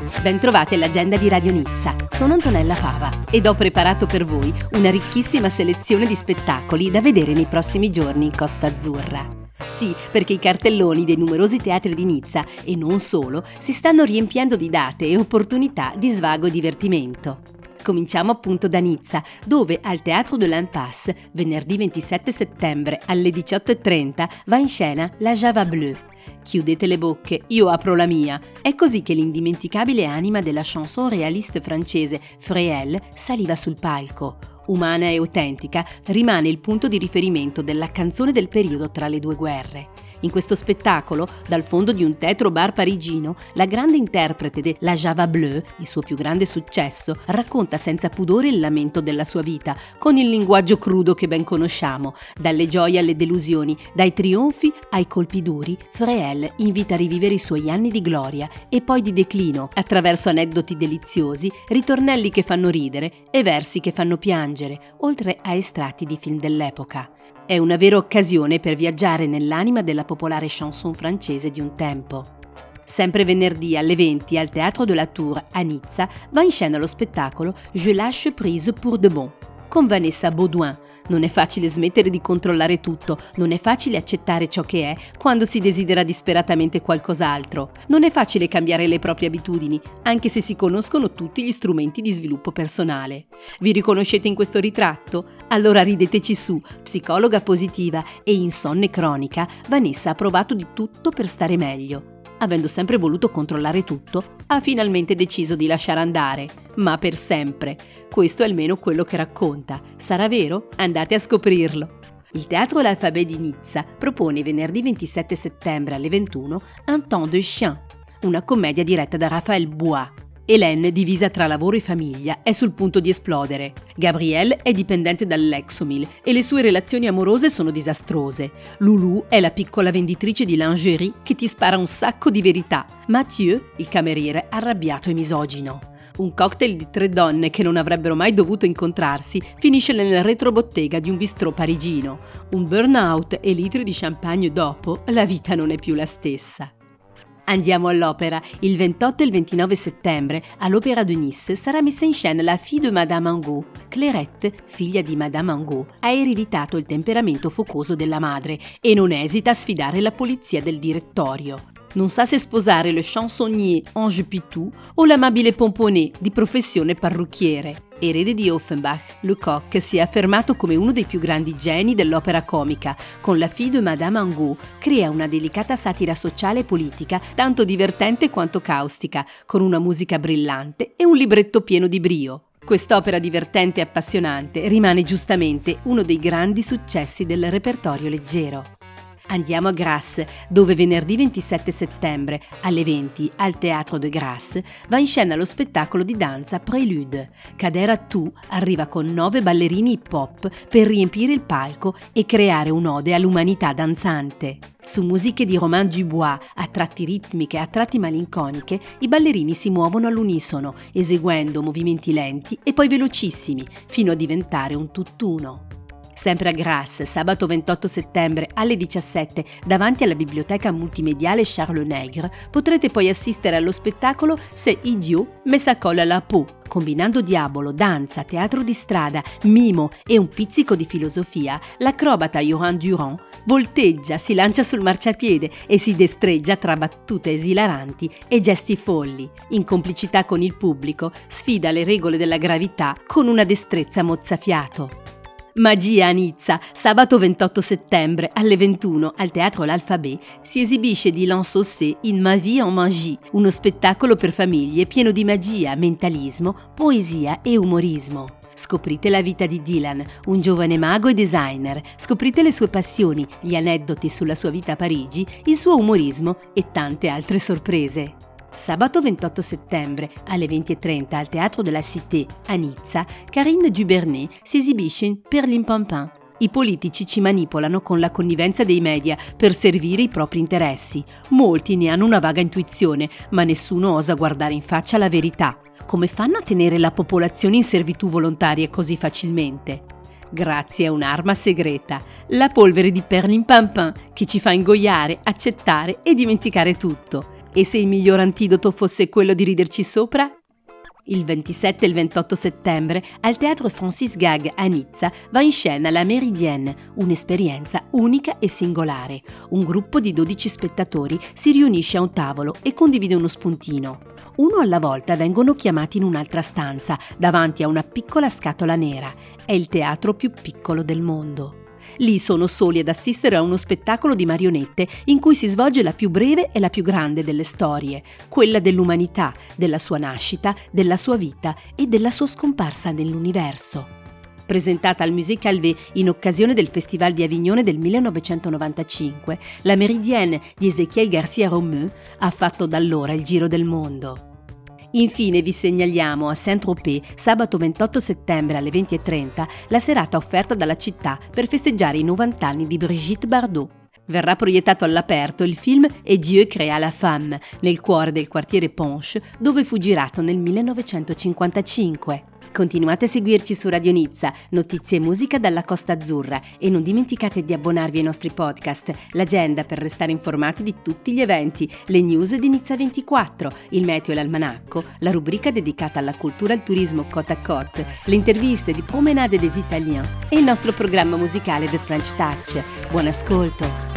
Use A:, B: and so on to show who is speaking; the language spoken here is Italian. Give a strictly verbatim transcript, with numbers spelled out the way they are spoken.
A: Bentrovati all'agenda di Radio Nizza. Sono Antonella Fava ed ho preparato per voi una ricchissima selezione di spettacoli da vedere nei prossimi giorni in Costa Azzurra. Sì, perché i cartelloni dei numerosi teatri di Nizza, e non solo, si stanno riempiendo di date e opportunità di svago e divertimento. Cominciamo appunto da Nizza, dove al Théâtre de l'Impasse, venerdì ventisette settembre alle diciotto e trenta, va in scena La Java Bleue. Chiudete le bocche, io apro la mia. È così che l'indimenticabile anima della chanson réaliste francese Fréhel saliva sul palco. Umana e autentica, rimane il punto di riferimento della canzone del periodo tra le due guerre. In questo spettacolo, dal fondo di un tetro bar parigino, la grande interprete de La Java Bleue, il suo più grande successo, racconta senza pudore il lamento della sua vita, con il linguaggio crudo che ben conosciamo. Dalle gioie alle delusioni, dai trionfi ai colpi duri, Fréhel invita a rivivere i suoi anni di gloria e poi di declino, attraverso aneddoti deliziosi, ritornelli che fanno ridere e versi che fanno piangere, oltre a estratti di film dell'epoca. È una vera occasione per viaggiare nell'anima della popolare chanson francese di un tempo. Sempre venerdì alle venti al Théâtre de la Tour a Nizza va in scena lo spettacolo Je lâche prise pour de bon, con Vanessa Baudouin. Non è facile smettere di controllare tutto, non è facile accettare ciò che è quando si desidera disperatamente qualcos'altro. Non è facile cambiare le proprie abitudini, anche se si conoscono tutti gli strumenti di sviluppo personale. Vi riconoscete in questo ritratto? Allora rideteci su. Psicologa positiva e insonne cronica, Vanessa ha provato di tutto per stare meglio. Avendo sempre voluto controllare tutto, ha finalmente deciso di lasciare andare, ma per sempre. Questo è almeno quello che racconta. Sarà vero? Andate a scoprirlo. Il Teatro L'Alphabet di Nizza propone venerdì ventisette settembre alle ventuno Un temps de chien, una commedia diretta da Raphaël Bois. Hélène, divisa tra lavoro e famiglia, è sul punto di esplodere. Gabrielle è dipendente dall'Exomil e le sue relazioni amorose sono disastrose. Loulou è la piccola venditrice di lingerie che ti spara un sacco di verità. Mathieu, il cameriere arrabbiato e misogino. Un cocktail di tre donne che non avrebbero mai dovuto incontrarsi finisce nel retrobottega di un bistrò parigino. Un burnout e litri di champagne dopo, la vita non è più la stessa. Andiamo all'opera. Il ventotto e il ventinove settembre all'Opéra de Nice sarà messa in scena La fille de Madame Angot. Clairette, figlia di Madame Angot, ha ereditato il temperamento focoso della madre e non esita a sfidare la polizia del direttorio. Non sa se sposare le chansonnier Ange Pitou o l'amabile pomponnet di professione parrucchiere. Erede di Offenbach, Lecoq si è affermato come uno dei più grandi geni dell'opera comica. Con La fille de Madame Angot crea una delicata satira sociale e politica, tanto divertente quanto caustica, con una musica brillante e un libretto pieno di brio. Quest'opera divertente e appassionante rimane giustamente uno dei grandi successi del repertorio leggero. Andiamo a Grasse, dove venerdì ventisette settembre alle venti al Théâtre de Grasse va in scena lo spettacolo di danza Prélude. Kader Attou arriva con nove ballerini hip hop per riempire il palco e creare un'ode all'umanità danzante. Su musiche di Romain Dubois, a tratti ritmiche e a tratti malinconiche, i ballerini si muovono all'unisono, eseguendo movimenti lenti e poi velocissimi, fino a diventare un tutt'uno. Sempre a Grasse, sabato ventotto settembre alle diciassette, davanti alla biblioteca multimediale Charles Nègre, potrete poi assistere allo spettacolo C'est idiot, mais ça colle à la peau. Combinando diavolo, danza, teatro di strada, mimo e un pizzico di filosofia, l'acrobata Johan Durand volteggia, si lancia sul marciapiede e si destreggia tra battute esilaranti e gesti folli. In complicità con il pubblico, sfida le regole della gravità con una destrezza mozzafiato. Magia a Nizza, sabato ventotto settembre alle ventuno al Teatro L'Alphabet si esibisce Dylan Saussé in Ma vie en magie, uno spettacolo per famiglie pieno di magia, mentalismo, poesia e umorismo. Scoprite la vita di Dylan, un giovane mago e designer, scoprite le sue passioni, gli aneddoti sulla sua vita a Parigi, il suo umorismo e tante altre sorprese. Sabato ventotto settembre alle venti e trenta al Teatro de la Cité a Nizza, Karine Dubernet si esibisce in Perlimpinpin. I politici ci manipolano con la connivenza dei media per servire i propri interessi. Molti ne hanno una vaga intuizione, ma nessuno osa guardare in faccia la verità. Come fanno a tenere la popolazione in servitù volontaria così facilmente? Grazie a un'arma segreta, la polvere di Perlimpinpin, che ci fa ingoiare, accettare e dimenticare tutto. E se il miglior antidoto fosse quello di riderci sopra? Il ventisette e il ventotto settembre al Teatro Francis Gag a Nizza va in scena La Méridienne, un'esperienza unica e singolare. Un gruppo di dodici spettatori si riunisce a un tavolo e condivide uno spuntino. Uno alla volta vengono chiamati in un'altra stanza, davanti a una piccola scatola nera. È il teatro più piccolo del mondo. Lì sono soli ad assistere a uno spettacolo di marionette in cui si svolge la più breve e la più grande delle storie, quella dell'umanità, della sua nascita, della sua vita e della sua scomparsa nell'universo. Presentata al Musée Calvé in occasione del Festival di Avignone del millenovecentonovantacinque, La Méridienne di Ezequiel García Romeu ha fatto da allora il giro del mondo. Infine vi segnaliamo a Saint-Tropez, sabato ventotto settembre alle venti e trenta, la serata offerta dalla città per festeggiare i novanta anni di Brigitte Bardot. Verrà proiettato all'aperto il film Et Dieu créa la femme, nel cuore del quartiere Ponche, dove fu girato nel millenovecentocinquantacinque. Continuate a seguirci su Radio Nizza, notizie e musica dalla Costa Azzurra e non dimenticate di abbonarvi ai nostri podcast, l'agenda per restare informati di tutti gli eventi, le news di Nizza ventiquattro, il meteo e l'almanacco, la rubrica dedicata alla cultura e al turismo Côte à Côte, le interviste di Promenade des Italiens e il nostro programma musicale The French Touch. Buon ascolto!